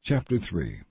Chapter 3.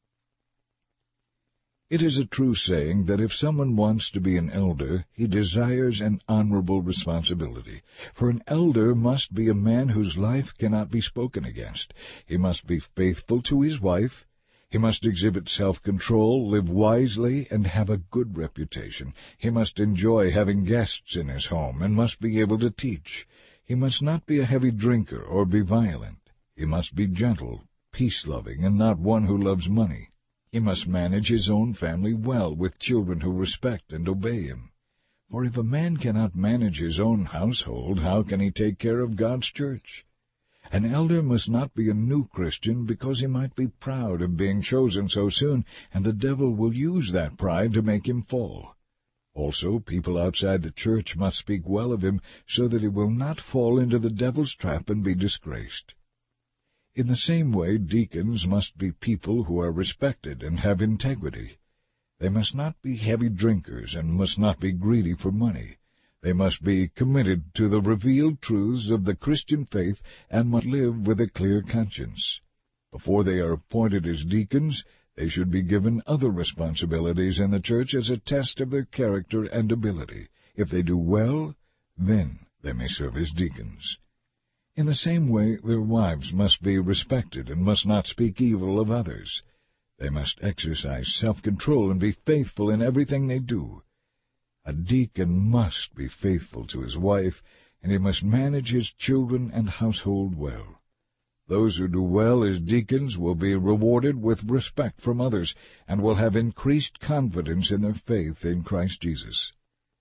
It is a true saying that if someone wants to be an elder, he desires an honorable responsibility. For an elder must be a man whose life cannot be spoken against. He must be faithful to his wife. He must exhibit self-control, live wisely, and have a good reputation. He must enjoy having guests in his home, and must be able to teach. He must not be a heavy drinker or be violent. He must be gentle, peace-loving, and not one who loves money. He must manage his own family well, with children who respect and obey him. For if a man cannot manage his own household, how can he take care of God's church? An elder must not be a new Christian, because he might be proud of being chosen so soon, and the devil will use that pride to make him fall. Also, people outside the church must speak well of him, so that he will not fall into the devil's trap and be disgraced. In the same way, deacons must be people who are respected and have integrity. They must not be heavy drinkers and must not be greedy for money. They must be committed to the revealed truths of the Christian faith and must live with a clear conscience. Before they are appointed as deacons, they should be given other responsibilities in the church as a test of their character and ability. If they do well, then they may serve as deacons. In the same way, their wives must be respected and must not speak evil of others. They must exercise self-control and be faithful in everything they do. A deacon must be faithful to his wife, and he must manage his children and household well. Those who do well as deacons will be rewarded with respect from others, and will have increased confidence in their faith in Christ Jesus.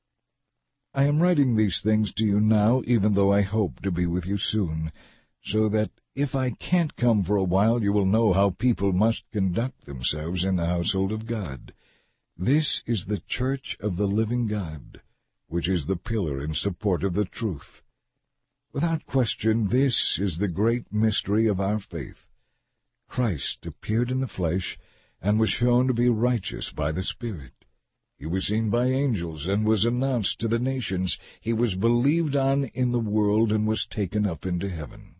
I am writing these things to you now, even though I hope to be with you soon, so that if I can't come for a while, you will know how people must conduct themselves in the household of God. This is the church of the living God, which is the pillar and support of the truth. Without question, this is the great mystery of our faith. Christ appeared in the flesh and was shown to be righteous by the Spirit. He was seen by angels and was announced to the nations. He was believed on in the world and was taken up into heaven.